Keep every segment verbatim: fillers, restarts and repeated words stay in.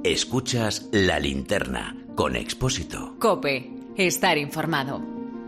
Escuchas La Linterna con Expósito. COPE. Estar informado.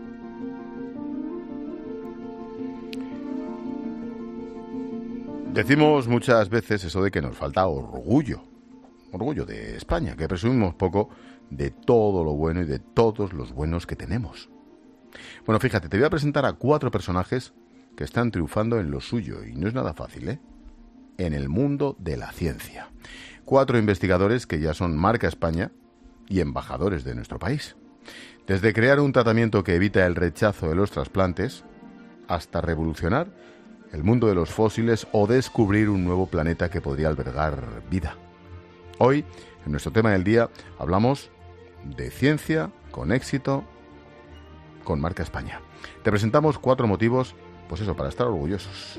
Decimos muchas veces eso de que nos falta orgullo. Orgullo de España, que presumimos poco de todo lo bueno y de todos los buenos que tenemos. Bueno, fíjate, te voy a presentar a cuatro personajes que están triunfando en lo suyo, y no es nada fácil, ¿eh? En el mundo de la ciencia. Cuatro investigadores que ya son marca España y embajadores de nuestro país. Desde crear un tratamiento que evita el rechazo de los trasplantes, hasta revolucionar el mundo de los fósiles o descubrir un nuevo planeta que podría albergar vida. Hoy, en nuestro tema del día, hablamos de ciencia con éxito, con marca España. Te presentamos cuatro motivos, pues eso, para estar orgullosos.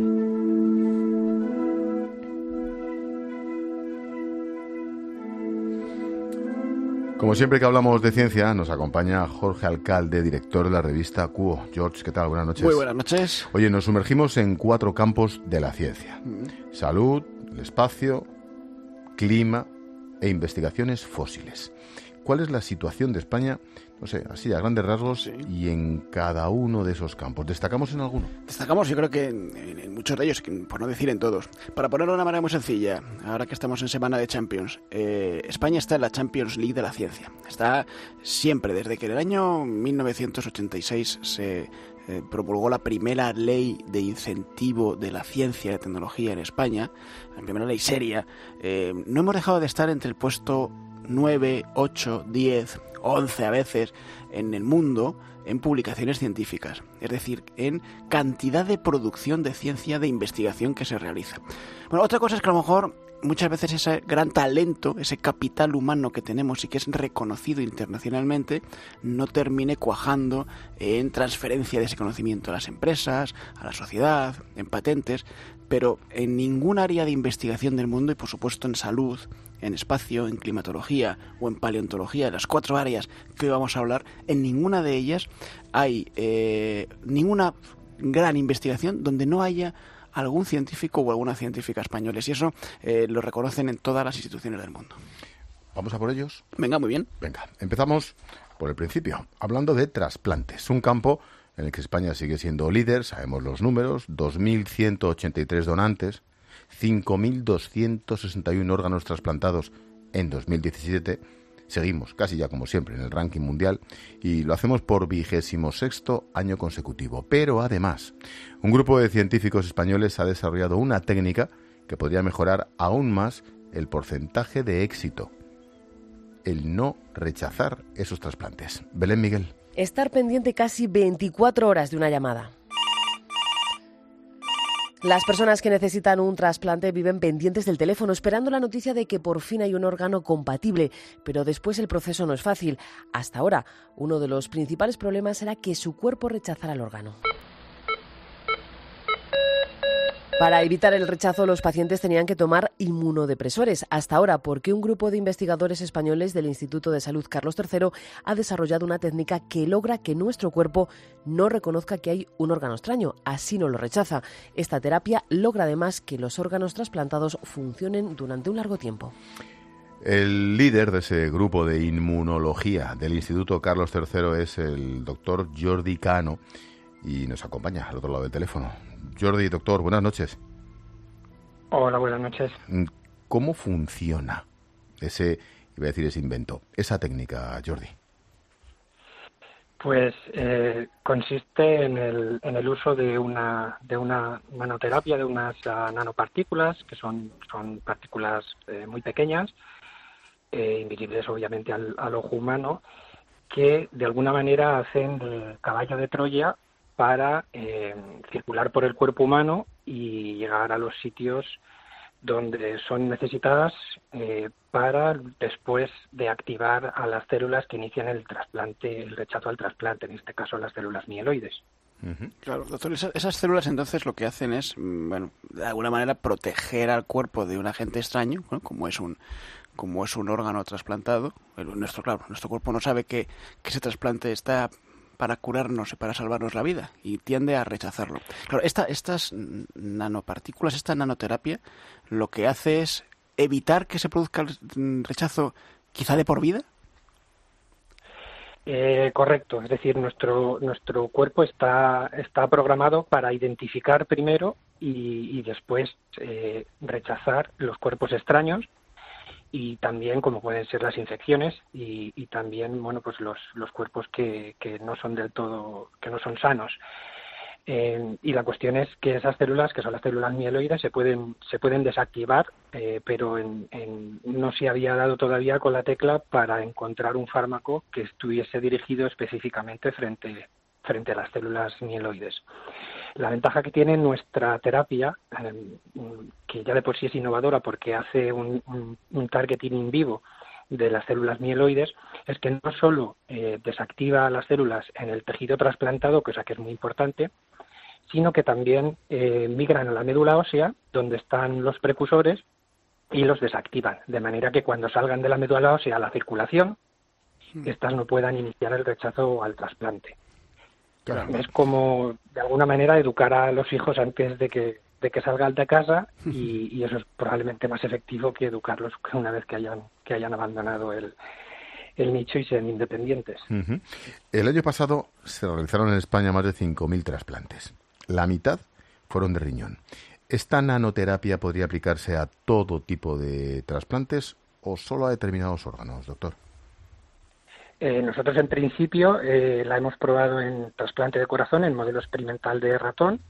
Como siempre que hablamos de ciencia, nos acompaña Jorge Alcalde, director de la revista Quo. George, ¿qué tal? Buenas noches. Muy buenas noches. Oye, nos sumergimos en cuatro campos de la ciencia. Mm. Salud, el espacio, clima e investigaciones fósiles. ¿Cuál es la situación de España, no sé, así a grandes rasgos, sí, y en cada uno de esos campos? ¿Destacamos en alguno? Destacamos, yo creo que en, en muchos de ellos, por no decir en todos. Para ponerlo de una manera muy sencilla, ahora que estamos en semana de Champions, eh, España está en la Champions League de la ciencia. Está siempre, desde que en el año mil novecientos ochenta y seis se eh, promulgó la primera ley de incentivo de la ciencia y la tecnología en España, la primera ley seria, eh, no hemos dejado de estar entre el puesto nueve, ocho, diez, once a veces en el mundo en publicaciones científicas, es decir, en cantidad de producción de ciencia, de investigación que se realiza. Bueno, otra cosa es que a lo mejor muchas veces ese gran talento, ese capital humano que tenemos y que es reconocido internacionalmente, no termine cuajando en transferencia de ese conocimiento a las empresas, a la sociedad, en patentes, pero en ningún área de investigación del mundo, y por supuesto en salud, en espacio, en climatología o en paleontología, las cuatro áreas que hoy vamos a hablar, en ninguna de ellas hay eh, ninguna gran investigación donde no haya algún científico o alguna científica españoles, y eso eh, lo reconocen en todas las instituciones del mundo. ¿Vamos a por ellos? Venga, muy bien. Venga, empezamos por el principio, hablando de trasplantes, un campo en el que España sigue siendo líder, sabemos los números, dos mil ciento ochenta y tres donantes, cinco mil doscientos sesenta y uno órganos trasplantados en dos mil diecisiete. Seguimos, casi ya como siempre, en el ranking mundial, y lo hacemos por vigésimo sexto año consecutivo. Pero además, un grupo de científicos españoles ha desarrollado una técnica que podría mejorar aún más el porcentaje de éxito, el no rechazar esos trasplantes. Belén Miguel. Estar pendiente casi veinticuatro horas de una llamada. Las personas que necesitan un trasplante viven pendientes del teléfono, esperando la noticia de que por fin hay un órgano compatible, pero después el proceso no es fácil. Hasta ahora, uno de los principales problemas era que su cuerpo rechazara el órgano. Para evitar el rechazo, los pacientes tenían que tomar inmunodepresores. Hasta ahora, porque un grupo de investigadores españoles del Instituto de Salud Carlos tercero ha desarrollado una técnica que logra que nuestro cuerpo no reconozca que hay un órgano extraño, así no lo rechaza. Esta terapia logra además que los órganos trasplantados funcionen durante un largo tiempo. El líder de ese grupo de inmunología del Instituto Carlos tercero es el doctor Jordi Cano, y nos acompaña al otro lado del teléfono. Jordi, doctor, buenas noches. Hola, buenas noches. ¿Cómo funciona ese, iba a decir ese invento, esa técnica, Jordi? Pues eh, consiste en el, en el uso de una de una nanoterapia, de unas uh, nanopartículas, que son, son partículas eh, muy pequeñas, eh, invisibles obviamente al, al ojo humano, que de alguna manera hacen de caballo de Troya para eh, circular por el cuerpo humano y llegar a los sitios donde son necesitadas eh, para después de activar a las células que inician el trasplante, el rechazo al trasplante, en este caso las células mieloides. Uh-huh. Claro, doctor, esas, esas células entonces lo que hacen es, bueno, de alguna manera proteger al cuerpo de un agente extraño, ¿no? como es un como es un órgano trasplantado. El, nuestro, claro, nuestro cuerpo no sabe que, que ese trasplante está para curarnos y para salvarnos la vida, y tiende a rechazarlo. Claro, esta, estas nanopartículas, esta nanoterapia, lo que hace es evitar que se produzca el rechazo quizá de por vida? Eh, correcto, es decir, nuestro nuestro cuerpo está está programado para identificar primero y, y después eh, rechazar los cuerpos extraños, y también como pueden ser las infecciones y, y también bueno pues los los cuerpos que, que no son del todo que no son sanos. Eh, y la cuestión es que esas células, que son las células mieloides, se pueden se pueden desactivar, eh, pero en, en, no se había dado todavía con la tecla para encontrar un fármaco que estuviese dirigido específicamente frente frente a las células mieloides. La ventaja que tiene nuestra terapia, eh, que ya de por sí es innovadora porque hace un, un, un targeting in vivo de las células mieloides, es que no solo eh, desactiva las células en el tejido trasplantado, cosa que es muy importante, sino que también eh, migran a la médula ósea, donde están los precursores, y los desactivan, de manera que cuando salgan de la médula ósea a la circulación, estas no puedan iniciar el rechazo al trasplante. Claro. Es como, de alguna manera, educar a los hijos antes de que de que salgan de casa, y, y eso es probablemente más efectivo que educarlos una vez que hayan que hayan abandonado el, el nicho y sean independientes. Uh-huh. El año pasado se realizaron en España más de cinco mil trasplantes. La mitad fueron de riñón. ¿Esta nanoterapia podría aplicarse a todo tipo de trasplantes o solo a determinados órganos, doctor? Eh, nosotros, en principio, eh, la hemos probado en trasplante de corazón, en modelo experimental de ratón,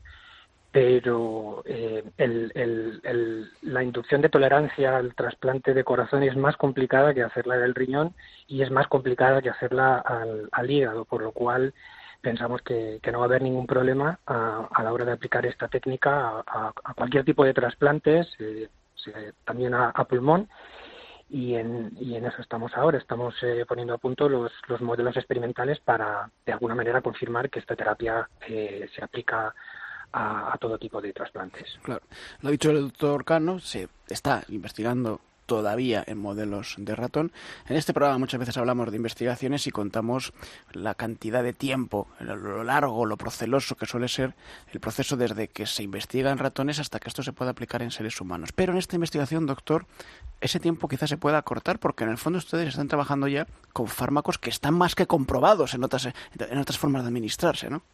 pero eh, el, el, el, la inducción de tolerancia al trasplante de corazón es más complicada que hacerla del riñón, y es más complicada que hacerla al, al hígado, por lo cual pensamos que, que no va a haber ningún problema a, a la hora de aplicar esta técnica a, a, a cualquier tipo de trasplantes, eh, también a, a pulmón, y en, y en eso estamos ahora. Estamos eh, poniendo a punto los, los modelos experimentales para, de alguna manera, confirmar que esta terapia eh, se aplica A, a todo tipo de trasplantes. Claro. Lo ha dicho el doctor Cano, se está investigando todavía en modelos de ratón. En este programa muchas veces hablamos de investigaciones y contamos la cantidad de tiempo, lo largo, lo proceloso que suele ser el proceso desde que se investiga en ratones hasta que esto se pueda aplicar en seres humanos. Pero en esta investigación, doctor, ese tiempo quizás se pueda acortar, porque en el fondo ustedes están trabajando ya con fármacos que están más que comprobados en otras, en otras formas de administrarse, ¿no?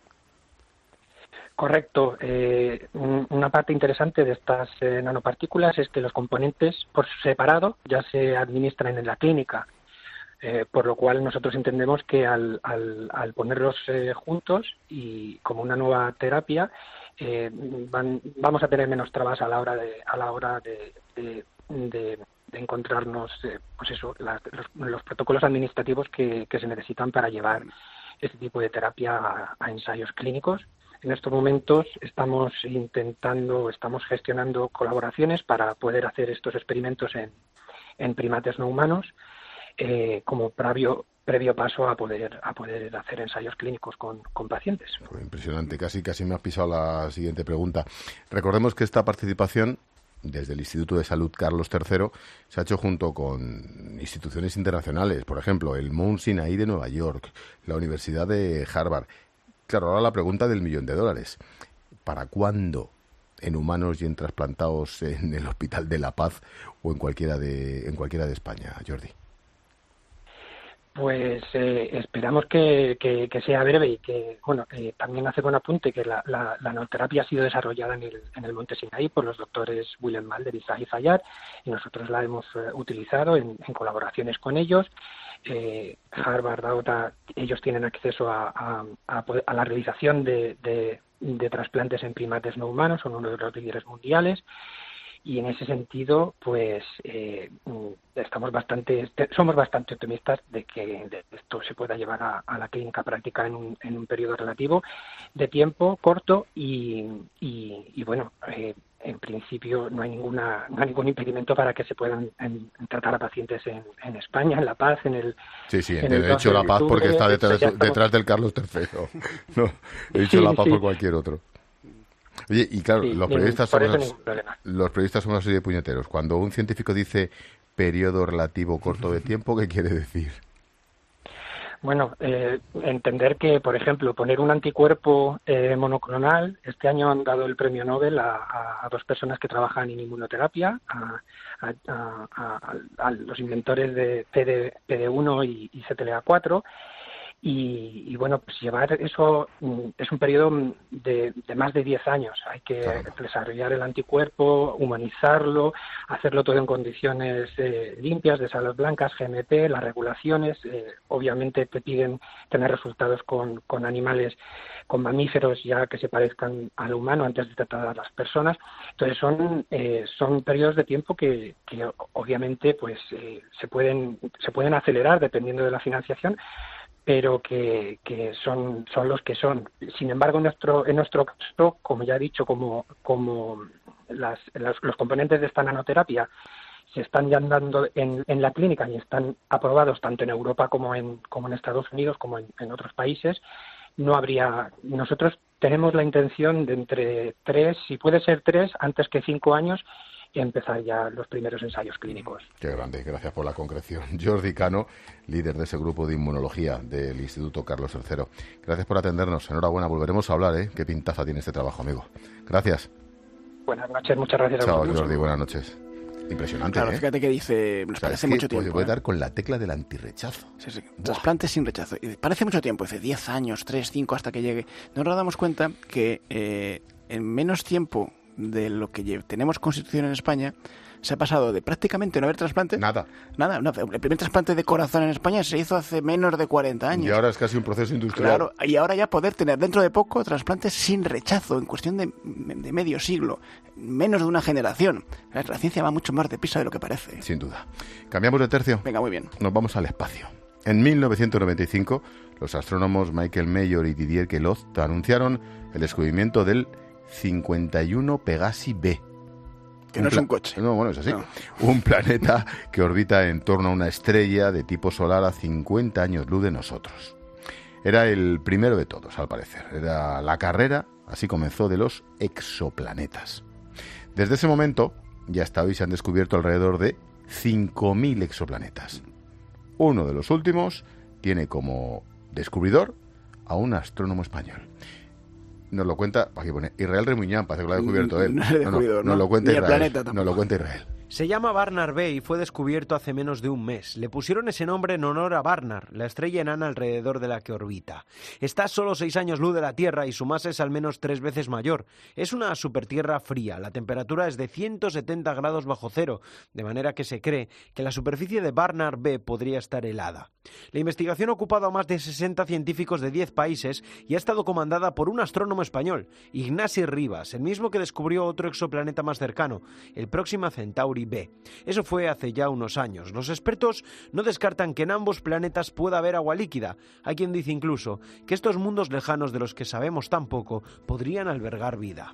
Correcto. Eh, una parte interesante de estas eh, nanopartículas es que los componentes por separado ya se administran en la clínica, eh, por lo cual nosotros entendemos que al, al, al ponerlos eh, juntos y como una nueva terapia, eh, van, vamos a tener menos trabas a la hora de a la hora de, de, de, de encontrarnos, eh, pues eso, la, los, los protocolos administrativos que, que se necesitan para llevar este tipo de terapia a, a ensayos clínicos. En estos momentos estamos intentando, estamos gestionando colaboraciones para poder hacer estos experimentos en, en primates no humanos, eh, como previo, previo paso a poder a poder hacer ensayos clínicos con, con pacientes. Impresionante, casi casi me has pisado la siguiente pregunta. Recordemos que esta participación desde el Instituto de Salud Carlos tercero se ha hecho junto con instituciones internacionales, por ejemplo, el Mount Sinai de Nueva York, la Universidad de Harvard. Claro, ahora la pregunta del millón de dólares. ¿Para cuándo en humanos y en trasplantados en el Hospital de La Paz o en cualquiera de en cualquiera de España, Jordi? Pues eh, esperamos que, que, que sea breve y que, bueno, eh, también hace buen apunte que la, la, la nanoterapia ha sido desarrollada en el, en el Monte Sinaí por los doctores William Mulder y Zahi Zayat, y nosotros la hemos eh, utilizado en, en colaboraciones con ellos. Eh, Harvard ahora, ellos tienen acceso a, a, a, a la realización de, de, de trasplantes en primates no humanos, son uno de los líderes mundiales, y en ese sentido, pues eh, estamos bastante, somos bastante optimistas de que de esto se pueda llevar a, a la clínica práctica en un, en un periodo relativo de tiempo corto y, y, y bueno, eh, en principio no hay ninguna no hay ningún impedimento para que se puedan en, tratar a pacientes en, en España, en La Paz, en el sí sí en he dicho La Paz porque está detrás, detrás del Carlos tercero. No, he dicho sí, La Paz sí. por cualquier otro. Oye, y claro, sí, los periodistas son unos, los periodistas son una serie de puñeteros. Cuando un científico dice periodo relativo corto de tiempo, ¿qué quiere decir? Bueno, eh, entender que, por ejemplo, poner un anticuerpo eh, monoclonal, este año han dado el premio Nobel a, a, a dos personas que trabajan en inmunoterapia, a, a, a, a, a los inventores de P D uno y, y C T L A cuatro. Y, y bueno, pues llevar eso es un periodo de, de más de diez años. Hay que claro. desarrollar el anticuerpo, humanizarlo, hacerlo todo en condiciones eh, limpias, de salas blancas, G M P, las regulaciones. Eh, obviamente te piden tener resultados con, con animales, con mamíferos ya que se parezcan al humano antes de tratar a las personas. Entonces son eh, son periodos de tiempo que, que obviamente pues eh, se pueden se pueden acelerar dependiendo de la financiación, pero que, que son son los que son. Sin embargo, en nuestro en nuestro caso, como ya he dicho, como como las, las, los componentes de esta nanoterapia se están ya dando en, en la clínica y están aprobados tanto en Europa como en como en Estados Unidos como en, en otros países, no habría. Nosotros tenemos la intención de entre tres, si puede ser tres, antes que cinco años, y empezar ya los primeros ensayos clínicos. Qué grande, gracias por la concreción. Jordi Cano, líder de ese grupo de inmunología del Instituto Carlos tercero. Gracias por atendernos, enhorabuena, volveremos a hablar, ¿eh? Qué pintaza tiene este trabajo, amigo. Gracias. Buenas noches, muchas gracias a Chao, vosotros. Jordi, buenas noches. Impresionante, claro, ¿eh? fíjate que dice, nos o sea, parece es que mucho tiempo. Se puede ¿eh? dar con la tecla del antirrechazo. Sí, sí. Trasplantes sin rechazo. Y parece mucho tiempo, dice diez años, tres, cinco, hasta que llegue. No nos damos cuenta que eh, en menos tiempo de lo que tenemos constitución en España, se ha pasado de prácticamente no haber trasplantes. Nada. Nada. No, el primer trasplante de corazón en España se hizo hace menos de cuarenta años. Y ahora es casi un proceso industrial. Claro, y ahora ya poder tener dentro de poco trasplantes sin rechazo, en cuestión de, de medio siglo, menos de una generación. La, la ciencia va mucho más deprisa de lo que parece. Sin duda. Cambiamos de tercio. Venga, muy bien. Nos vamos al espacio. En mil novecientos noventa y cinco, los astrónomos Michael Mayor y Didier Queloz anunciaron el descubrimiento del cincuenta y uno Pegasi B. Que no es un coche. No, bueno, es así. No. Un planeta que orbita en torno a una estrella de tipo solar a cincuenta años luz de nosotros. Era el primero de todos, al parecer. Era la carrera, así comenzó, de los exoplanetas. Desde ese momento, ya hasta hoy se han descubierto alrededor de cinco mil exoplanetas. Uno de los últimos tiene como descubridor a un astrónomo español. Nos lo cuenta, aquí pone Israel Remuñán, parece que lo ha descubierto él. No, no, no, no, nos lo cuenta Ni el Israel. planeta tampoco. Nos lo cuenta Israel. Se llama Barnard B y fue descubierto hace menos de un mes. Le pusieron ese nombre en honor a Barnard, la estrella enana alrededor de la que orbita. Está a solo seis años luz de la Tierra y su masa es al menos tres veces mayor. Es una supertierra fría, la temperatura es de ciento setenta grados bajo cero, de manera que se cree que la superficie de Barnard B podría estar helada. La investigación ha ocupado a más de sesenta científicos de diez países y ha estado comandada por un astrónomo español, Ignasi Rivas, el mismo que descubrió otro exoplaneta más cercano, el Próxima Centauri B. Eso fue hace ya unos años. Los expertos no descartan que en ambos planetas pueda haber agua líquida. Hay quien dice incluso que estos mundos lejanos de los que sabemos tan poco podrían albergar vida.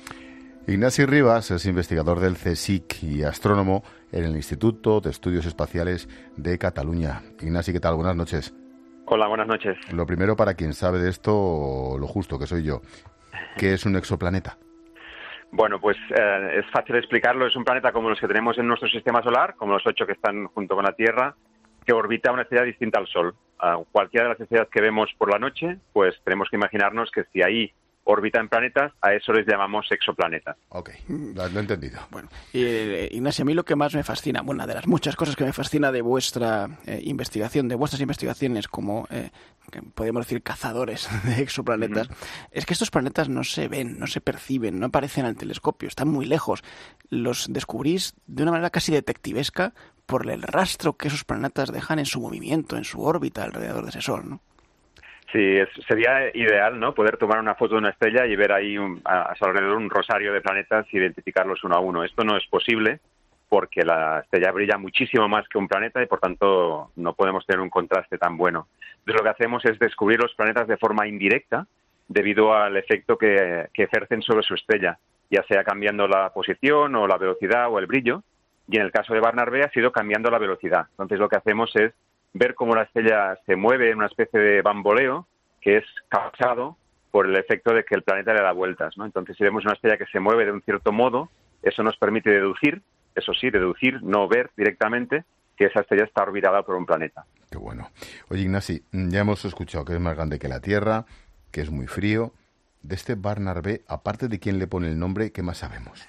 Ignasi Rivas es investigador del CSIC y astrónomo en el Instituto de Estudios Espaciales de Cataluña. Ignasi, ¿qué tal? Buenas noches. Hola, buenas noches. Lo primero, para quien sabe de esto, lo justo que soy yo, ¿qué es un exoplaneta? Bueno, pues eh, es fácil explicarlo. Es un planeta como los que tenemos en nuestro sistema solar, como los ocho que están junto con la Tierra, que orbita una estrella distinta al Sol. Uh, cualquiera de las estrellas que vemos por la noche, pues tenemos que imaginarnos que si ahí orbitan planetas, a eso les llamamos exoplanetas. Ok, lo he entendido. Bueno, eh, Ignacio, a mí lo que más me fascina, bueno, una de las muchas cosas que me fascina de vuestra eh, investigación, de vuestras investigaciones como, eh, que podemos decir, cazadores de exoplanetas, uh-huh. es que estos planetas no se ven, no se perciben, no aparecen al telescopio, están muy lejos. Los descubrís de una manera casi detectivesca por el rastro que esos planetas dejan en su movimiento, en su órbita alrededor de ese Sol, ¿no? Sí, es, sería ideal, ¿no?, poder tomar una foto de una estrella y ver ahí un, a, a su alrededor un rosario de planetas y identificarlos uno a uno. Esto no es posible porque la estrella brilla muchísimo más que un planeta y, por tanto, no podemos tener un contraste tan bueno. Entonces, lo que hacemos es descubrir los planetas de forma indirecta debido al efecto que, que ejercen sobre su estrella, ya sea cambiando la posición o la velocidad o el brillo. Y en el caso de Barnard B ha sido cambiando la velocidad. Entonces, lo que hacemos es ver cómo la estrella se mueve en una especie de bamboleo que es causado por el efecto de que el planeta le da vueltas, ¿no? Entonces, si vemos una estrella que se mueve de un cierto modo, eso nos permite deducir, eso sí, deducir, no ver directamente, que esa estrella está orbitada por un planeta. Qué bueno. Oye, Ignasi, ya hemos escuchado que es más grande que la Tierra, que es muy frío. De este Barnard B, aparte de quién le pone el nombre, ¿qué más sabemos?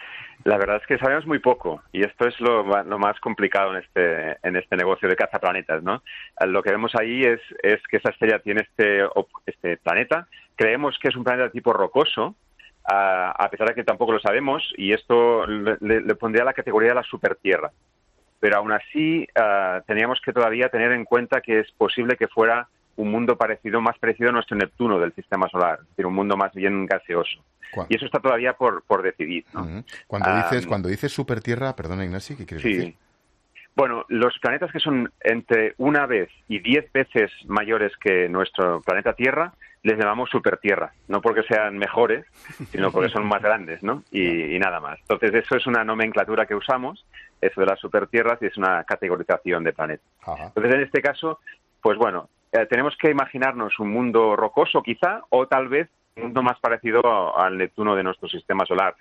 La verdad es que sabemos muy poco, y esto es lo, lo más complicado en este en este negocio de cazaplanetas, ¿no? Lo que vemos ahí es, es que esa estrella tiene este, este planeta. Creemos que es un planeta tipo rocoso, a, a pesar de que tampoco lo sabemos, y esto le, le pondría la categoría de la supertierra. Pero aún así, uh, teníamos que todavía tener en cuenta que es posible que fuera un mundo parecido, más parecido a nuestro Neptuno del Sistema Solar, es decir, un mundo más bien gaseoso. ¿Cuándo? Y eso está todavía por, por decidir, ¿no? Uh-huh. Cuando um, dices cuando dices supertierra, perdona, Ignasi, ¿qué quieres sí. decir? Bueno, los planetas que son entre una vez y diez veces mayores que nuestro planeta Tierra, les llamamos supertierra, no porque sean mejores, sino porque son más grandes, ¿no? Y, y nada más. Entonces, eso es una nomenclatura que usamos, eso de las supertierras, y es una categorización de planetas. Ajá. Entonces, en este caso, pues bueno, eh, tenemos que imaginarnos un mundo rocoso, quizá, o tal vez un mundo más parecido al Neptuno de nuestro sistema solar.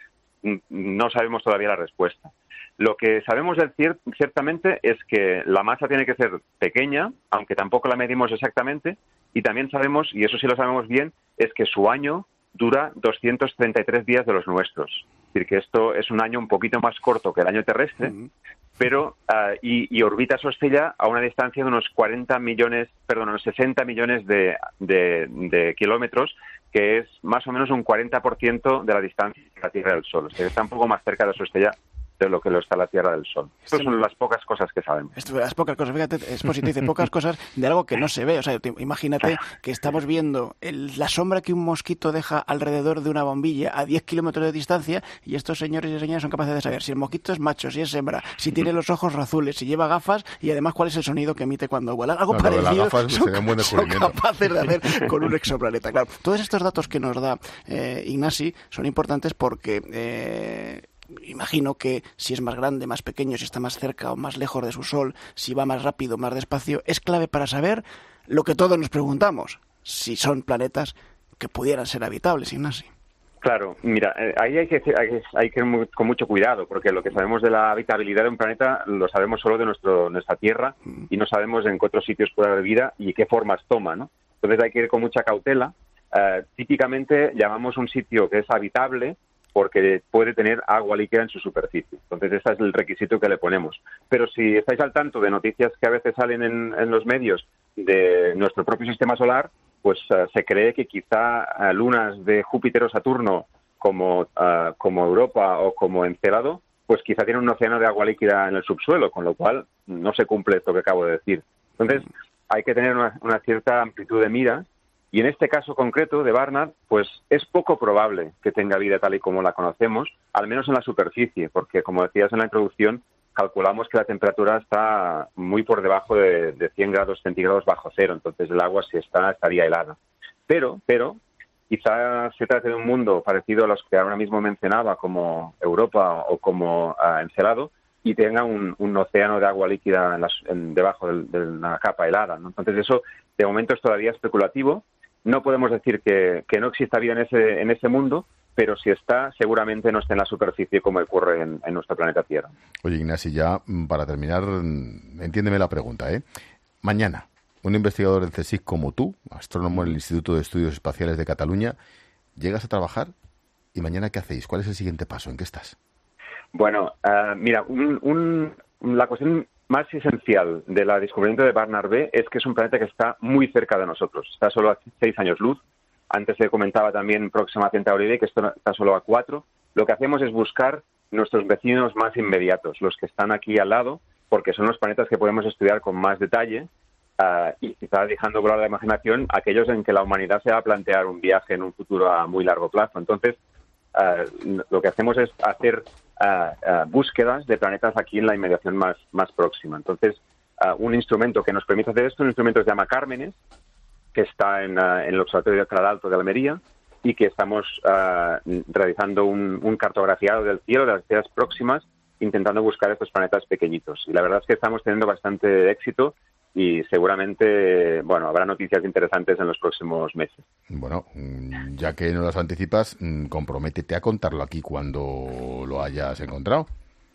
No sabemos todavía la respuesta. Lo que sabemos del cier- ciertamente es que la masa tiene que ser pequeña, aunque tampoco la medimos exactamente, y también sabemos, y eso sí lo sabemos bien, es que su año dura doscientos treinta y tres días de los nuestros. Es decir, que esto es un año un poquito más corto que el año terrestre, uh-huh. pero uh, y, y orbita su estrella a una distancia de unos cuarenta millones, perdón, unos sesenta millones de, de, de kilómetros, que es más o menos un cuarenta por ciento de la distancia de la Tierra del Sol. O sea, está un poco más cerca de su estrella de lo que lo está la Tierra del Sol. Estas son las pocas cosas que sabemos. Esto, las pocas cosas, fíjate, Expósito dice pocas cosas de algo que no se ve. O sea, te, imagínate que estamos viendo el, la sombra que un mosquito deja alrededor de una bombilla a diez kilómetros de distancia, y estos señores y señoras son capaces de saber si el mosquito es macho, si es hembra, si tiene los ojos azules, si lleva gafas, y además cuál es el sonido que emite cuando vuela. Algo no, parecido gafas, son, un buen son capaces de hacer con un exoplaneta. Claro, todos estos datos que nos da eh, Ignasi son importantes porque... Eh, imagino que si es más grande, más pequeño, si está más cerca o más lejos de su Sol, si va más rápido, más despacio, es clave para saber lo que todos nos preguntamos, si son planetas que pudieran ser habitables, Ignasi. Claro, mira, ahí hay que, hay que, hay que ir con mucho cuidado, porque lo que sabemos de la habitabilidad de un planeta lo sabemos solo de nuestro, nuestra Tierra, mm. y no sabemos en qué otros sitios puede haber vida y qué formas toma, ¿no? Entonces hay que ir con mucha cautela. Uh, típicamente llamamos un sitio que es habitable porque puede tener agua líquida en su superficie. Entonces, ese es el requisito que le ponemos. Pero si estáis al tanto de noticias que a veces salen en, en los medios de nuestro propio sistema solar, pues uh, se cree que quizá uh, lunas de Júpiter o Saturno, como, uh, como Europa o como Encélado, pues quizá tienen un océano de agua líquida en el subsuelo, con lo cual no se cumple esto que acabo de decir. Entonces, hay que tener una, una cierta amplitud de miras. Y en este caso concreto de Barnard, pues es poco probable que tenga vida tal y como la conocemos, al menos en la superficie, porque como decías en la introducción, calculamos que la temperatura está muy por debajo de, de cien grados centígrados bajo cero, entonces el agua si está, estaría helada. Pero, pero, quizá se trate de un mundo parecido a los que ahora mismo mencionaba, como Europa o como uh, Encélado, y tenga un, un océano de agua líquida en las, en, debajo de, de una capa helada, ¿no? Entonces eso, de momento, es todavía especulativo. No podemos decir que, que no exista vida en ese, en ese mundo, pero si está, seguramente no está en la superficie como ocurre en, en nuestro planeta Tierra. Oye, Ignasi, ya para terminar, entiéndeme la pregunta, ¿eh? Mañana, un investigador del CSIC como tú, astrónomo en el Instituto de Estudios Espaciales de Cataluña, llegas a trabajar y mañana, ¿qué hacéis? ¿Cuál es el siguiente paso? ¿En qué estás? Bueno, uh, mira, un, un, la cuestión más esencial del descubrimiento de Barnard B es que es un planeta que está muy cerca de nosotros. Está solo a seis años luz. Antes se comentaba también Próxima Centauri B, que esto está solo a cuatro. Lo que hacemos es buscar nuestros vecinos más inmediatos, los que están aquí al lado, porque son los planetas que podemos estudiar con más detalle uh, y quizá dejando volar la imaginación aquellos en que la humanidad se va a plantear un viaje en un futuro a muy largo plazo. Entonces, uh, lo que hacemos es hacer Uh, uh, búsquedas de planetas aquí en la inmediación más, más próxima. Entonces, uh, un instrumento que nos permite hacer esto, un instrumento que se llama Cármenes, que está en, uh, en el Observatorio de Claral Alto de Almería, y que estamos uh, realizando un, un cartografiado del cielo de las estrellas próximas, intentando buscar estos planetas pequeñitos. Y la verdad es que estamos teniendo bastante éxito y seguramente, bueno, habrá noticias interesantes en los próximos meses. Bueno, ya que no las anticipas, comprométete a contarlo aquí cuando lo hayas encontrado.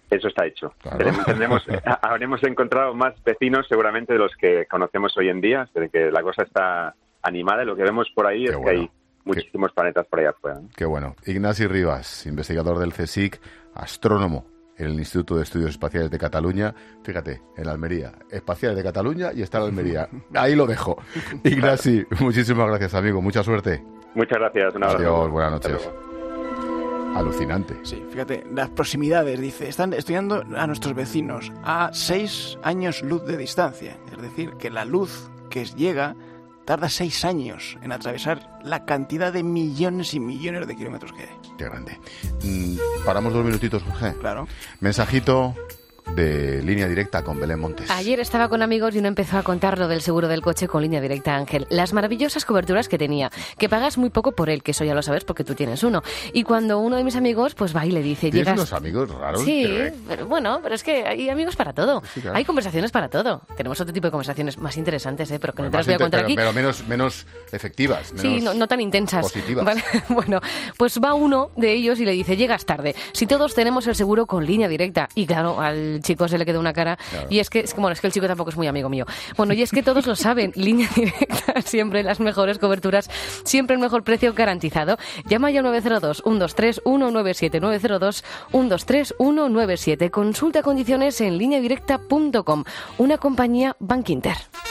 Eso está hecho. Claro. Tenemos, tendremos, habremos encontrado más vecinos seguramente de los que conocemos hoy en día, de que la cosa está animada y lo que vemos por ahí Qué es bueno. que hay muchísimos Qué... planetas por allá afuera, ¿no? Qué bueno. Ignasi Rivas, investigador del CSIC, astrónomo en el Instituto de Estudios Espaciales de Cataluña. Fíjate, en Almería. Espaciales de Cataluña y está en Almería. Ahí lo dejo. Ignasi, claro. Muchísimas gracias, amigo. Mucha suerte. Muchas gracias. Un abrazo. Adiós, buenas noches. Alucinante. Sí, fíjate, las proximidades, dice, están estudiando a nuestros vecinos a seis años luz de distancia. Es decir, que la luz que llega tarda seis años en atravesar la cantidad de millones y millones de kilómetros que hay. Qué grande. Mm, paramos dos minutitos, Jorge. Claro. Mensajito de Línea Directa con Belén Montes. Ayer estaba con amigos y uno empezó a contar lo del seguro del coche con Línea Directa, Ángel. Las maravillosas coberturas que tenía, que pagas muy poco por él, que eso ya lo sabes porque tú tienes uno. Y cuando uno de mis amigos pues va y le dice... ¿Tienes llegas... unos amigos raros? Sí, pero bueno, pero es que hay amigos para todo. Sí, claro. Hay conversaciones para todo. Tenemos otro tipo de conversaciones más interesantes, ¿eh? pero que bueno, no te las voy a contar pero, aquí. Pero menos, menos efectivas. Menos sí, no, no tan intensas. Positivas. ¿Vale? Bueno, pues va uno de ellos y le dice, llegas tarde. Si todos tenemos el seguro con Línea Directa. Y claro, al chico se le quedó una cara. Claro. Y es que, bueno, es que el chico tampoco es muy amigo mío. Bueno, y es que todos lo saben, Línea Directa, siempre las mejores coberturas, siempre el mejor precio garantizado. Llama ya al nueve cero dos, uno dos tres, uno nueve siete, nueve cero dos, uno dos tres, uno nueve siete. Consulta condiciones en línea directa punto com, una compañía Bankinter.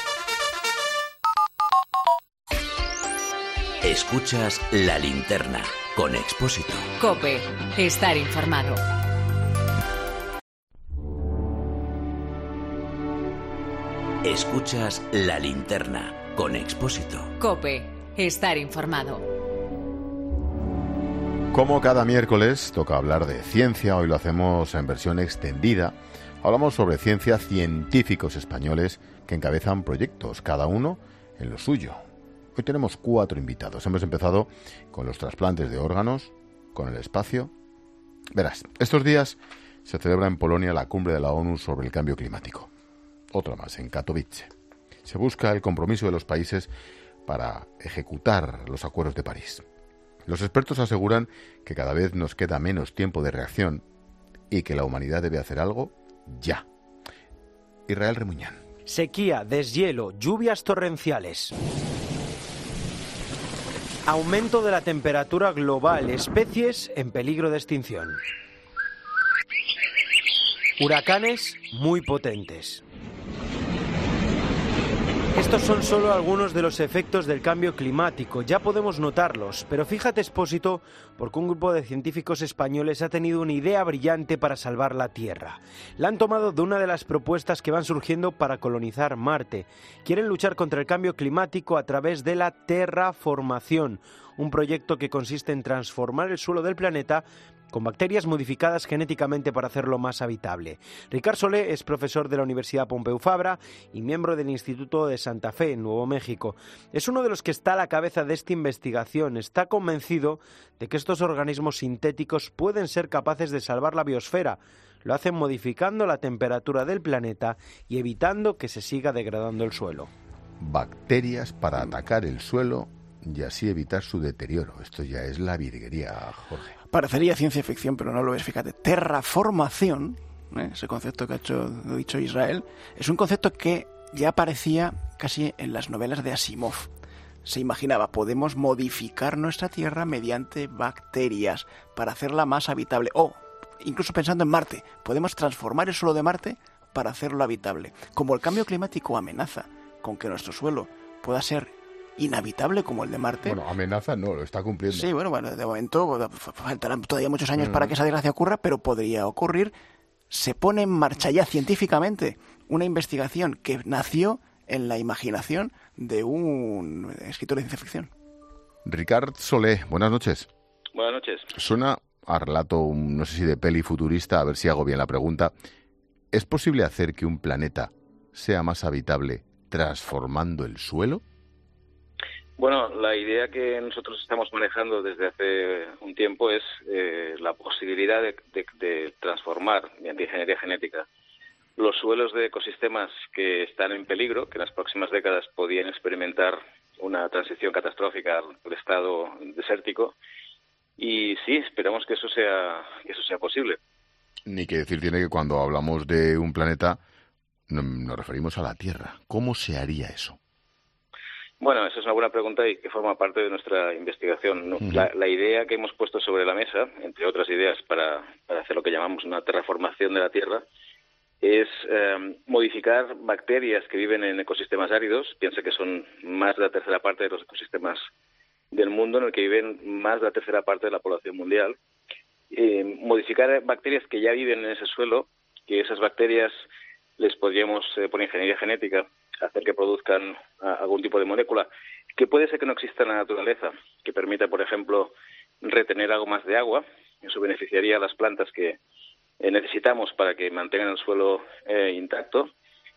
Escuchas La Linterna con Expósito. COPE, estar informado. Escuchas La Linterna con Expósito. COPE, estar informado. Como cada miércoles toca hablar de ciencia, hoy lo hacemos en versión extendida. Hablamos sobre ciencia, científicos españoles que encabezan proyectos, cada uno en lo suyo. Hoy tenemos cuatro invitados. Hemos empezado con los trasplantes de órganos, con el espacio. Verás, estos días se celebra en Polonia la cumbre de la ONU sobre el cambio climático. Otra más, en Katowice. Se busca el compromiso de los países para ejecutar los acuerdos de París. Los expertos aseguran que cada vez nos queda menos tiempo de reacción y que la humanidad debe hacer algo ya. Israel Remuñán. Sequía, deshielo, lluvias torrenciales. Aumento de la temperatura global, especies en peligro de extinción. Huracanes muy potentes. Estos son solo algunos de los efectos del cambio climático, ya podemos notarlos, pero fíjate, Expósito, porque un grupo de científicos españoles ha tenido una idea brillante para salvar la Tierra. La han tomado de una de las propuestas que van surgiendo para colonizar Marte. Quieren luchar contra el cambio climático a través de la terraformación, un proyecto que consiste en transformar el suelo del planeta con bacterias modificadas genéticamente para hacerlo más habitable. Ricard Solé es profesor de la Universidad Pompeu Fabra y miembro del Instituto de Santa Fe, en Nuevo México. Es uno de los que está a la cabeza de esta investigación. Está convencido de que estos organismos sintéticos pueden ser capaces de salvar la biosfera. Lo hacen modificando la temperatura del planeta y evitando que se siga degradando el suelo. Bacterias para atacar el suelo y así evitar su deterioro. Esto ya es la virguería, Jorge. Parecería ciencia ficción, pero no lo es. Fíjate, terraformación, ¿eh? Ese concepto que ha hecho, lo ha dicho Israel, es un concepto que ya aparecía casi en las novelas de Asimov. Se imaginaba, podemos modificar nuestra Tierra mediante bacterias para hacerla más habitable. O, incluso pensando en Marte, podemos transformar el suelo de Marte para hacerlo habitable. Como el cambio climático amenaza con que nuestro suelo pueda ser inhabitable como el de Marte. Bueno, amenaza no, lo está cumpliendo. Sí, bueno, bueno, de momento faltarán todavía muchos años mm. para que esa desgracia ocurra, pero podría ocurrir. Se pone en marcha ya científicamente una investigación que nació en la imaginación de un escritor de ciencia ficción. Ricard Solé, buenas noches. Buenas noches. Suena a relato, no sé si de peli futurista, a ver si hago bien la pregunta. ¿Es posible hacer que un planeta sea más habitable transformando el suelo? Bueno, la idea que nosotros estamos manejando desde hace un tiempo es eh, la posibilidad de, de, de transformar, mediante ingeniería genética, los suelos de ecosistemas que están en peligro, que en las próximas décadas podían experimentar una transición catastrófica al estado desértico. Y sí, esperamos que eso sea, que eso sea posible. Ni que decir tiene que cuando hablamos de un planeta nos referimos a la Tierra. ¿Cómo se haría eso? Bueno, esa es una buena pregunta y que forma parte de nuestra investigación, ¿no? Uh-huh. La, la idea que hemos puesto sobre la mesa, entre otras ideas para, para hacer lo que llamamos una terraformación de la Tierra, es eh, modificar bacterias que viven en ecosistemas áridos. Piensa que son más de la tercera parte de los ecosistemas del mundo en el que viven más de la tercera parte de la población mundial. Eh, modificar bacterias que ya viven en ese suelo, que esas bacterias les podríamos, eh, por ingeniería genética, hacer que produzcan a, algún tipo de molécula que puede ser que no exista en la naturaleza, que permita, por ejemplo, retener algo más de agua. Eso beneficiaría a las plantas que eh, necesitamos para que mantengan el suelo eh, intacto.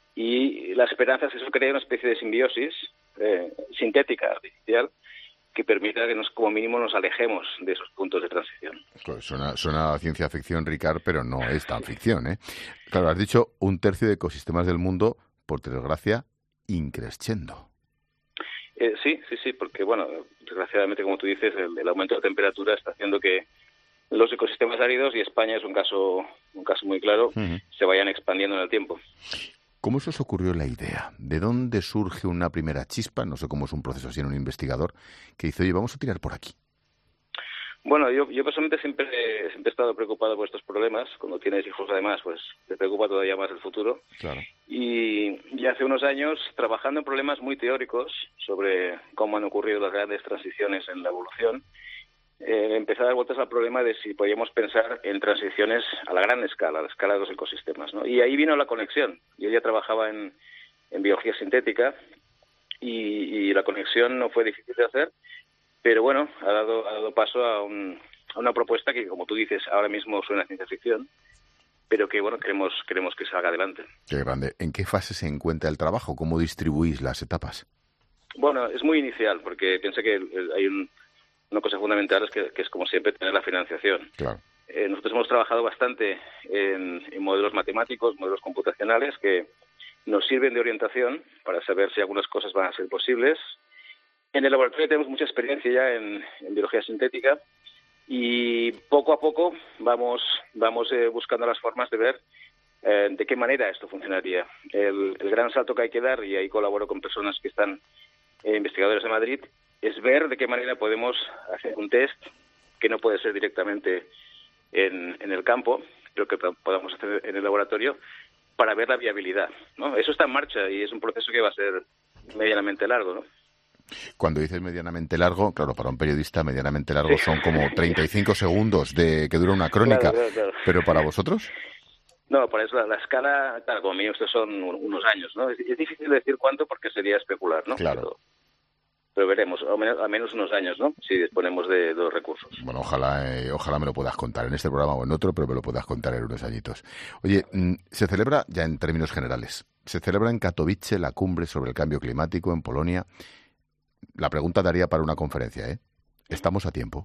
Y la esperanza es que eso crea una especie de simbiosis eh, sintética, artificial, que permita que nos, como mínimo nos alejemos de esos puntos de transición. Pues suena, suena a ciencia ficción, Ricard, pero no es tan ficción, ¿eh? Claro, has dicho un tercio de ecosistemas del mundo, por desgracia, increscendo. Eh, sí, sí, sí, porque, bueno, desgraciadamente, como tú dices, el, el aumento de temperatura está haciendo que los ecosistemas áridos, y España es un caso un caso muy claro, uh-huh. se vayan expandiendo en el tiempo. ¿Cómo se os ocurrió la idea? ¿De dónde surge una primera chispa? No sé cómo es un proceso así en un investigador que dice, oye, vamos a tirar por aquí. Bueno, yo, yo personalmente siempre, siempre he estado preocupado por estos problemas. Cuando tienes hijos, además, pues te preocupa todavía más el futuro. Claro. Y, y hace unos años, trabajando en problemas muy teóricos sobre cómo han ocurrido las grandes transiciones en la evolución, eh, empecé a dar vueltas al problema de si podíamos pensar en transiciones a la gran escala, a la escala de los ecosistemas, ¿no? Y ahí vino la conexión. Yo ya trabajaba en, en biología sintética y, y la conexión no fue difícil de hacer. Pero bueno, ha dado, ha dado paso a, un, a una propuesta que, como tú dices, ahora mismo suena a ciencia ficción, pero que, bueno, queremos, queremos que salga adelante. Qué grande. ¿En qué fase se encuentra el trabajo? ¿Cómo distribuís las etapas? Bueno, es muy inicial, porque piensa que hay un, una cosa fundamental, es que, que es, como siempre, tener la financiación. Claro. Eh, nosotros hemos trabajado bastante en, en modelos matemáticos, modelos computacionales, que nos sirven de orientación para saber si algunas cosas van a ser posibles. En el laboratorio tenemos mucha experiencia ya en, en biología sintética y poco a poco vamos vamos eh, buscando las formas de ver eh, de qué manera esto funcionaría. El, el gran salto que hay que dar, y ahí colaboro con personas que están, eh, investigadores de Madrid, es ver de qué manera podemos hacer un test que no puede ser directamente en, en el campo, pero que podamos hacer en el laboratorio para ver la viabilidad, ¿no? Eso está en marcha y es un proceso que va a ser medianamente largo, ¿no? Cuando dices medianamente largo, claro, para un periodista medianamente largo sí. son como treinta y cinco segundos de que dura una crónica, claro, claro, claro. ¿Pero para vosotros? No, para eso la, la escala, claro, como mío, estos son unos años, ¿no? Es, es difícil decir cuánto porque sería especular, ¿no? Claro. Pero, pero veremos, al menos, al menos unos años, ¿no? Si disponemos de, de los recursos. Bueno, ojalá eh, ojalá me lo puedas contar en este programa o en otro, pero me lo puedas contar en unos añitos. Oye, se celebra, ya en términos generales, se celebra en Katowice la cumbre sobre el cambio climático en Polonia. La pregunta daría para una conferencia, ¿eh? ¿Estamos a tiempo?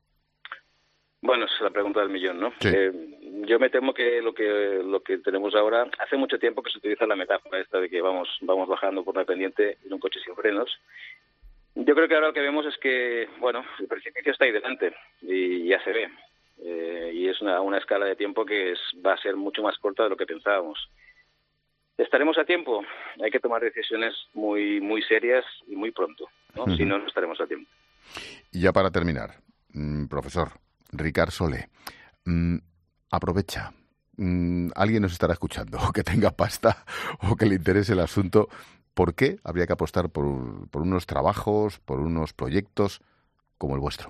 Bueno, es la pregunta del millón, ¿no? Sí. Eh, yo me temo que lo que lo que tenemos ahora, hace mucho tiempo que se utiliza la metáfora esta de que vamos vamos bajando por una pendiente en un coche sin frenos. Yo creo que ahora lo que vemos es que, bueno, el precipicio está ahí delante y ya se ve. Eh, y es una, una escala de tiempo que es, va a ser mucho más corta de lo que pensábamos. ¿Estaremos a tiempo? Hay que tomar decisiones muy muy serias y muy pronto, ¿no? Uh-huh. Si no, no estaremos a tiempo. Y ya para terminar, mmm, profesor Ricard Soler, mmm, aprovecha. Mmm, alguien nos estará escuchando, o que tenga pasta o que le interese el asunto. ¿Por qué habría que apostar por, por unos trabajos, por unos proyectos como el vuestro?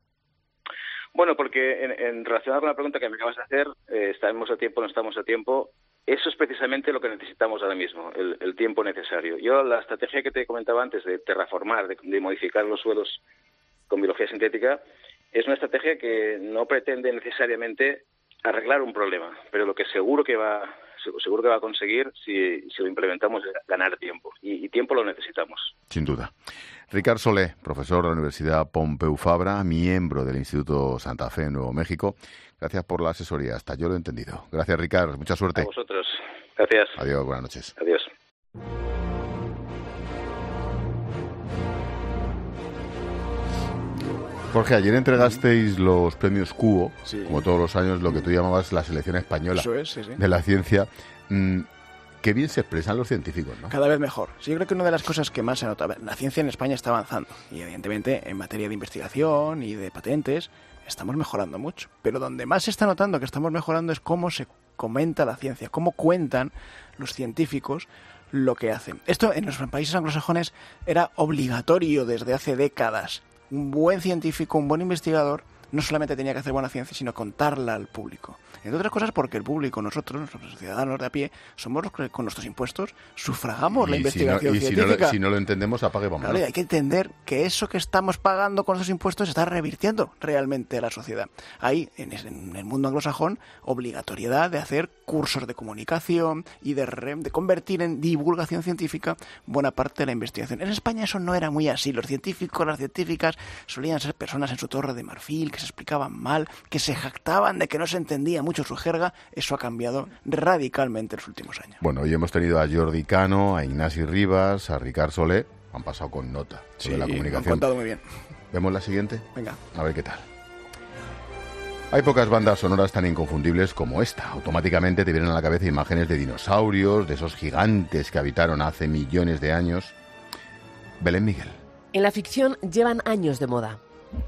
Bueno, porque en, en relación con la pregunta que me acabas de hacer, eh, ¿estamos a tiempo o no estamos a tiempo? Eso es precisamente lo que necesitamos ahora mismo, el, el tiempo necesario. Yo la estrategia que te comentaba antes de terraformar, de, de modificar los suelos con biología sintética, es una estrategia que no pretende necesariamente arreglar un problema, pero lo que seguro que va seguro que va a conseguir si, si lo implementamos es ganar tiempo, y, y tiempo lo necesitamos. Sin duda. Ricard Soler, profesor de la Universidad Pompeu Fabra, miembro del Instituto Santa Fe en Nuevo México. Gracias por la asesoría, hasta yo lo he entendido. Gracias, Ricard, mucha suerte. A vosotros. Gracias. Adiós, buenas noches. Adiós. Jorge, ayer entregasteis los premios Cubo, sí. como todos los años, lo que tú llamabas la selección española Eso es, sí, sí. de la ciencia. Mm, qué bien se expresan los científicos, ¿no? Cada vez mejor. Sí, yo creo que una de las cosas que más se nota, la ciencia en España está avanzando y evidentemente en materia de investigación y de patentes estamos mejorando mucho. Pero donde más se está notando que estamos mejorando es cómo se comenta la ciencia, cómo cuentan los científicos lo que hacen. Esto en los países anglosajones era obligatorio desde hace décadas. Un buen científico, un buen investigador, no solamente tenía que hacer buena ciencia, sino contarla al público. Entre otras cosas porque el público, nosotros, los ciudadanos de a pie, somos los que con nuestros impuestos sufragamos y la investigación si no, y científica. Si no, lo, si no lo entendemos, apague, vámonos. Claro, hay que entender que eso que estamos pagando con esos impuestos está revirtiendo realmente a la sociedad. Hay, en, en el mundo anglosajón, obligatoriedad de hacer cursos de comunicación y de, re, de convertir en divulgación científica buena parte de la investigación. En España eso no era muy así. Los científicos, las científicas solían ser personas en su torre de marfil, que se explicaban mal, que se jactaban de que no se entendía mucho su jerga. Eso ha cambiado radicalmente en los últimos años. Bueno, hoy hemos tenido a Jordi Cano, a Ignasi Rivas, a Ricard Solé. Han pasado con nota sobre sí, la comunicación. Han contado muy bien. ¿Vemos la siguiente? Venga. A ver qué tal. Hay pocas bandas sonoras tan inconfundibles como esta. Automáticamente te vienen a la cabeza imágenes de dinosaurios, de esos gigantes que habitaron hace millones de años. Belén Miguel. En la ficción llevan años de moda.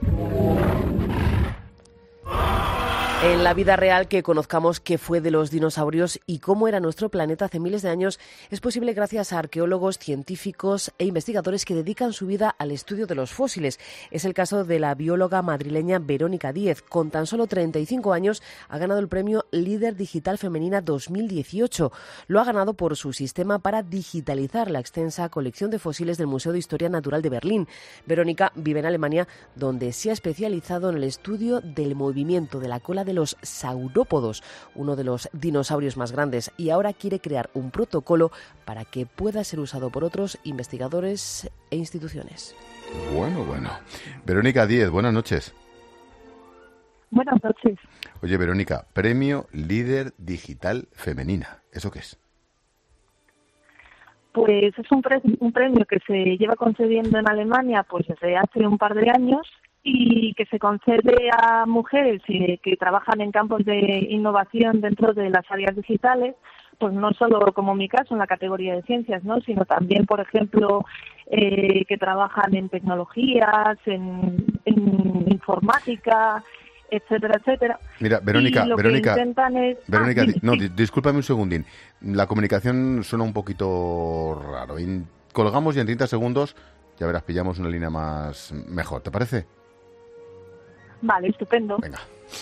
En la vida real, que conozcamos qué fue de los dinosaurios y cómo era nuestro planeta hace miles de años, es posible gracias a arqueólogos, científicos e investigadores que dedican su vida al estudio de los fósiles. Es el caso de la bióloga madrileña Verónica Díez. Con tan solo treinta y cinco años ha ganado el premio Líder Digital Femenina dos mil dieciocho. Lo ha ganado por su sistema para digitalizar la extensa colección de fósiles del Museo de Historia Natural de Berlín. Verónica vive en Alemania, donde se ha especializado en el estudio del movimiento de la cola de de los saurópodos, uno de los dinosaurios más grandes, y ahora quiere crear un protocolo para que pueda ser usado por otros investigadores e instituciones. Bueno, bueno. Verónica Díez, buenas noches. Buenas noches. Oye, Verónica, Premio Líder Digital Femenina, ¿eso qué es? Pues es un, pre- un premio que se lleva concediendo en Alemania pues desde hace un par de años y que se concede a mujeres eh, que trabajan en campos de innovación dentro de las áreas digitales, pues no solo como mi caso en la categoría de ciencias, ¿no?, sino también, por ejemplo, eh, que trabajan en tecnologías, en, en informática, etcétera, etcétera. Mira, Verónica, y lo Verónica, que intentan es... Verónica, ah, sí, no, sí. di- discúlpame un segundín. La comunicación suena un poquito raro. In- colgamos y en treinta segundos, ya verás, pillamos una línea más mejor. ¿Te parece? Vale, estupendo. Venga.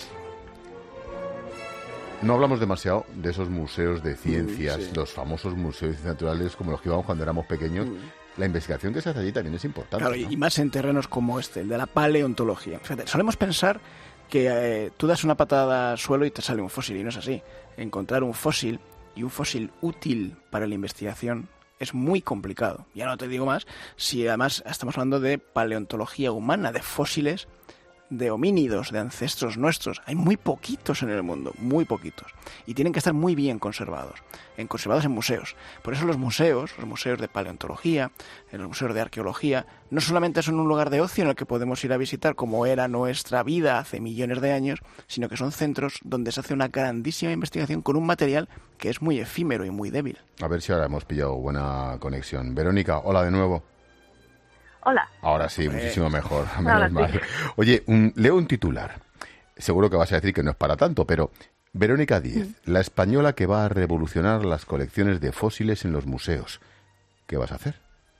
No hablamos demasiado de esos museos de ciencias, Mm, sí. los famosos museos de ciencias naturales como los que íbamos cuando éramos pequeños. Mm. La investigación que se hace allí también es importante. Claro, y- ¿no? y más en terrenos como este, el de la paleontología. Fíjate, solemos pensar que eh, tú das una patada al suelo y te sale un fósil, y no es así. Encontrar un fósil, y un fósil útil para la investigación, es muy complicado. Ya no te digo más si además estamos hablando de paleontología humana, de fósiles de homínidos, de ancestros nuestros. Hay muy poquitos en el mundo, muy poquitos. Y tienen que estar muy bien conservados, en, conservados en museos. Por eso los museos, los museos de paleontología, los museos de arqueología, no solamente son un lugar de ocio en el que podemos ir a visitar como era nuestra vida hace millones de años, sino que son centros donde se hace una grandísima investigación con un material que es muy efímero y muy débil. A ver si ahora hemos pillado buena conexión. Verónica, hola de nuevo. Hola. Ahora sí, muchísimo mejor. Menos Ahora sí. mal. Oye, un, leo un titular. Seguro que vas a decir que no es para tanto, pero Verónica Díez, la española que va a revolucionar las colecciones de fósiles en los museos. ¿Qué vas a hacer?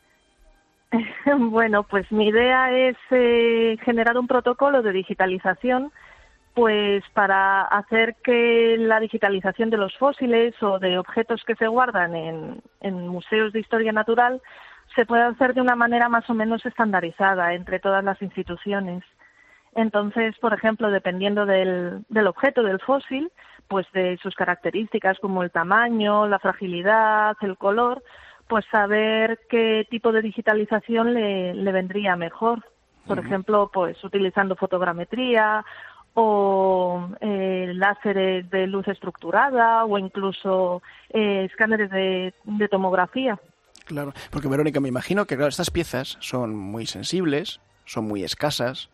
Bueno, pues mi idea es eh, generar un protocolo de digitalización, pues para hacer que la digitalización de los fósiles o de objetos que se guardan en, en museos de historia natural se pueda hacer de una manera más o menos estandarizada entre todas las instituciones. Entonces, por ejemplo, dependiendo del, del objeto, del fósil, pues de sus características como el tamaño, la fragilidad, el color, pues saber qué tipo de digitalización le, le vendría mejor. Por Ujú. ejemplo, pues utilizando fotogrametría o eh, láseres de luz estructurada o incluso eh, escáneres de, de tomografía. Claro, porque Verónica, me imagino que claro, estas piezas son muy sensibles, son muy escasas,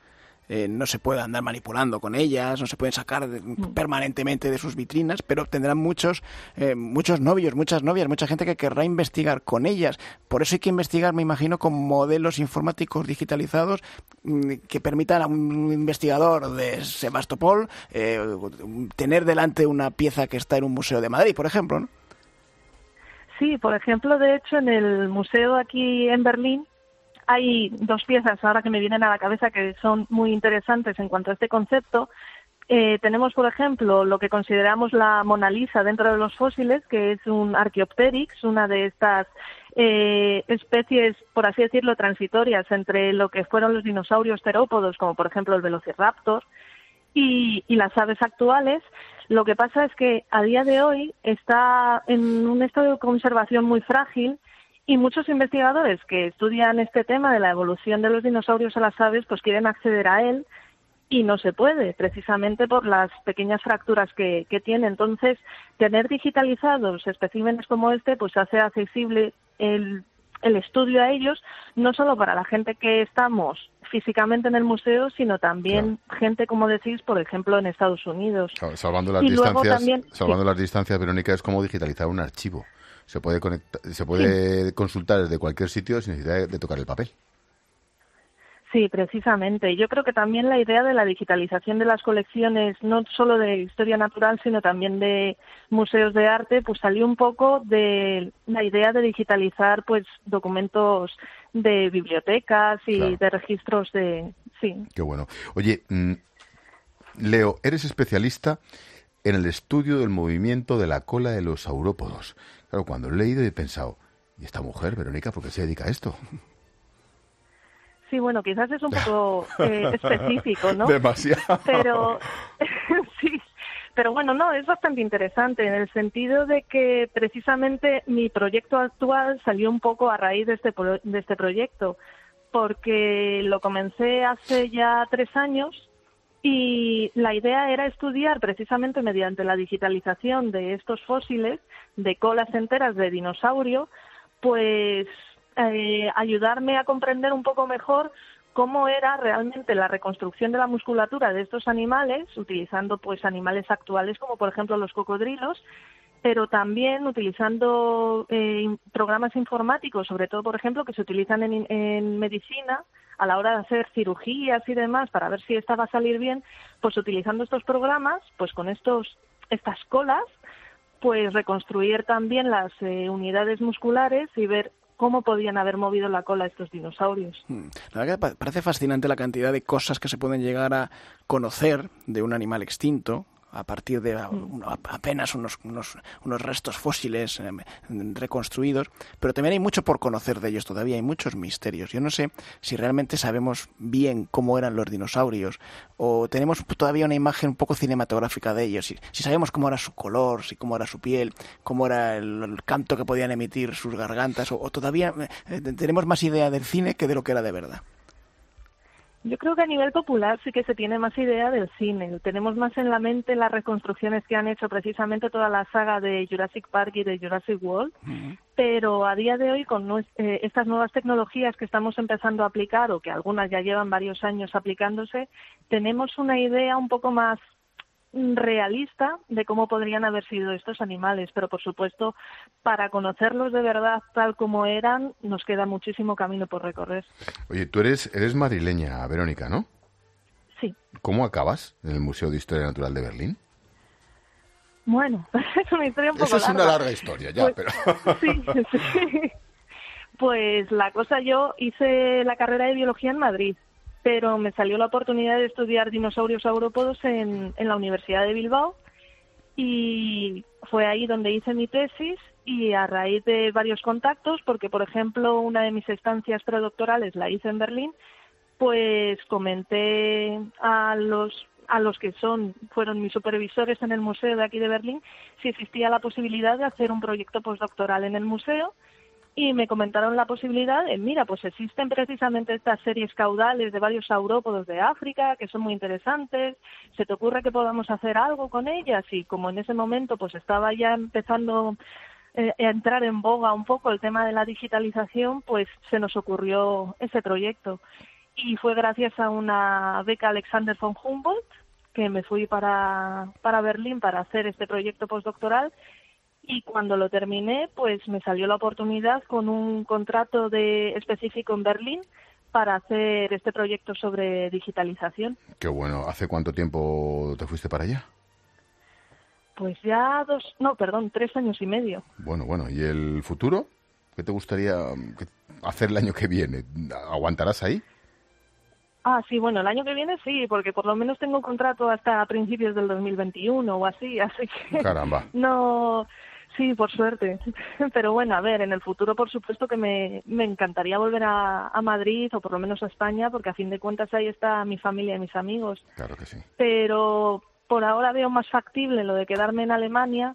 eh, no se puede andar manipulando con ellas, no se pueden sacar de, permanentemente de sus vitrinas, pero tendrán muchos, eh, muchos novios, muchas novias, mucha gente que querrá investigar con ellas. Por eso hay que investigar, me imagino, con modelos informáticos digitalizados que permitan a un investigador de Sebastopol eh, tener delante una pieza que está en un museo de Madrid, por ejemplo, ¿no? Sí, por ejemplo, de hecho, en el museo aquí en Berlín hay dos piezas ahora que me vienen a la cabeza que son muy interesantes en cuanto a este concepto. Eh, tenemos, por ejemplo, lo que consideramos la Mona Lisa dentro de los fósiles, que es un Archaeopteryx, una de estas eh, especies, por así decirlo, transitorias entre lo que fueron los dinosaurios terópodos, como por ejemplo el Velociraptor, y, y las aves actuales. Lo que pasa es que a día de hoy está en un estado de conservación muy frágil y muchos investigadores que estudian este tema de la evolución de los dinosaurios a las aves pues quieren acceder a él y no se puede, precisamente por las pequeñas fracturas que, que tiene. Entonces, tener digitalizados especímenes como este pues hace accesible el, el estudio a ellos, no solo para la gente que estamos físicamente en el museo, sino también claro. gente, como decís, por ejemplo, en Estados Unidos. Claro, salvando las y distancias, también, salvando sí. las distancias, Verónica, es como digitalizar un archivo. Se puede conectar, se puede sí. consultar desde cualquier sitio sin necesidad de, de tocar el papel. Sí, precisamente. Yo creo que también la idea de la digitalización de las colecciones, no solo de historia natural, sino también de museos de arte, pues salió un poco de la idea de digitalizar pues documentos de bibliotecas y claro. de registros de... Sí. Qué bueno. Oye, mmm, Leo, eres especialista en el estudio del movimiento de la cola de los saurópodos. Claro, cuando lo he leído he pensado, ¿y esta mujer, Verónica, por qué se dedica a esto? Sí, bueno, quizás es un poco eh, específico, ¿no? Demasiado. Pero, sí, pero bueno, no, es bastante interesante en el sentido de que precisamente mi proyecto actual salió un poco a raíz de este, de este proyecto, porque lo comencé hace ya tres años y la idea era estudiar precisamente mediante la digitalización de estos fósiles, de colas enteras de dinosaurio, pues... Eh, ayudarme a comprender un poco mejor cómo era realmente la reconstrucción de la musculatura de estos animales, utilizando pues animales actuales como por ejemplo los cocodrilos, pero también utilizando eh, programas informáticos, sobre todo por ejemplo que se utilizan en, en medicina a la hora de hacer cirugías y demás para ver si esta va a salir bien, pues utilizando estos programas, pues con estos estas colas, pues reconstruir también las eh, unidades musculares y ver cómo podían haber movido la cola estos dinosaurios. La verdad que parece fascinante la cantidad de cosas que se pueden llegar a conocer de un animal extinto a partir de apenas unos, unos, unos restos fósiles eh, reconstruidos, pero también hay mucho por conocer de ellos todavía, hay muchos misterios. Yo no sé si realmente sabemos bien cómo eran los dinosaurios o tenemos todavía una imagen un poco cinematográfica de ellos, si, si sabemos cómo era su color, si cómo era su piel, cómo era el, el canto que podían emitir sus gargantas, o, o todavía eh, tenemos más idea del cine que de lo que era de verdad. Yo creo que a nivel popular sí que se tiene más idea del cine. Tenemos más en la mente las reconstrucciones que han hecho precisamente toda la saga de Jurassic Park y de Jurassic World, uh-huh. pero a día de hoy con eh, estas nuevas tecnologías que estamos empezando a aplicar o que algunas ya llevan varios años aplicándose, tenemos una idea un poco más realista de cómo podrían haber sido estos animales, pero por supuesto para conocerlos de verdad tal como eran nos queda muchísimo camino por recorrer. Oye, tú eres eres madrileña, Verónica, ¿no? Sí. ¿Cómo acabas en el Museo de Historia Natural de Berlín? Bueno, es una historia un poco Esa es larga. una larga historia, ya, pues, pero... sí, sí. Pues la cosa, yo hice la carrera de biología en Madrid, pero me salió la oportunidad de estudiar dinosaurios saurópodos en, en la Universidad de Bilbao y fue ahí donde hice mi tesis y a raíz de varios contactos, porque por ejemplo una de mis estancias predoctorales la hice en Berlín, pues comenté a los a los que son fueron mis supervisores en el museo de aquí de Berlín si existía la posibilidad de hacer un proyecto postdoctoral en el museo. Y me comentaron la posibilidad de, mira, pues existen precisamente estas series caudales de varios saurópodos de África que son muy interesantes, ¿se te ocurre que podamos hacer algo con ellas? Y como en ese momento pues estaba ya empezando eh, a entrar en boga un poco el tema de la digitalización, pues se nos ocurrió ese proyecto. y fue gracias a una beca Alexander von Humboldt que me fui para, para Berlín para hacer este proyecto postdoctoral, y cuando lo terminé, pues me salió la oportunidad con un contrato de específico en Berlín para hacer este proyecto sobre digitalización. Qué bueno. ¿Hace cuánto tiempo te fuiste para allá? Pues ya dos, no, perdón, tres años y medio. Bueno, bueno. ¿Y el futuro? ¿Qué te gustaría hacer el año que viene? ¿Aguantarás ahí? Ah, sí, bueno, el año que viene sí, porque por lo menos tengo un contrato hasta principios del dos mil veintiuno o así, así que... Caramba. No, sí, por suerte. Pero bueno, a ver, en el futuro por supuesto que me, me encantaría volver a, a Madrid o por lo menos a España, porque a fin de cuentas ahí está mi familia y mis amigos. Claro que sí. Pero por ahora veo más factible lo de quedarme en Alemania.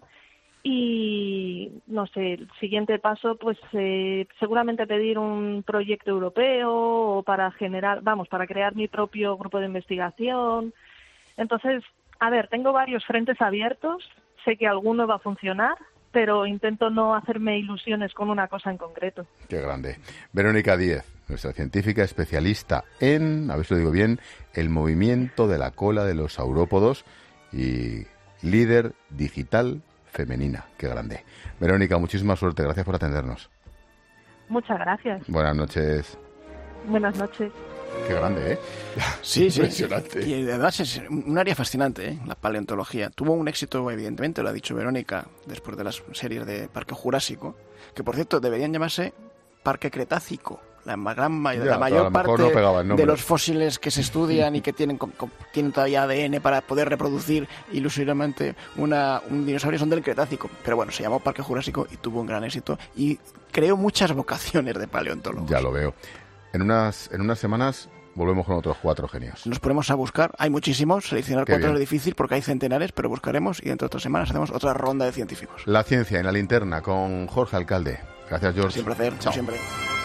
Y, no sé, el siguiente paso, pues eh, seguramente pedir un proyecto europeo o para generar, vamos, para crear mi propio grupo de investigación. Entonces, a ver, tengo varios frentes abiertos, sé que alguno va a funcionar, pero intento no hacerme ilusiones con una cosa en concreto. Qué grande. Verónica Díez, nuestra científica especialista en, a ver si lo digo bien, el movimiento de la cola de los saurópodos y líder digital femenina. Qué grande. Verónica, muchísima suerte. Gracias por atendernos. Muchas gracias. Buenas noches. Buenas noches. Qué grande, ¿eh? Sí, sí. Impresionante. Y además es un área fascinante, ¿eh? La paleontología. Tuvo un éxito, evidentemente, lo ha dicho Verónica, después de las series de Parque Jurásico, que por cierto deberían llamarse Parque Cretácico. La, gran, ya, la mayor parte no de los fósiles que se estudian y que tienen, tienen todavía A D N para poder reproducir ilusoriamente una, un dinosaurio son del Cretácico. Pero bueno, se llamó Parque Jurásico y tuvo un gran éxito y creó muchas vocaciones de paleontólogos. Ya lo veo. En unas, en unas semanas volvemos con otros cuatro genios. Nos ponemos a buscar, hay muchísimos, seleccionar Qué cuatro bien. es difícil porque hay centenares, pero buscaremos y dentro de otras semanas hacemos otra ronda de científicos. La ciencia en la linterna con Jorge Alcalde. Gracias, George. Es un placer, Chao. siempre.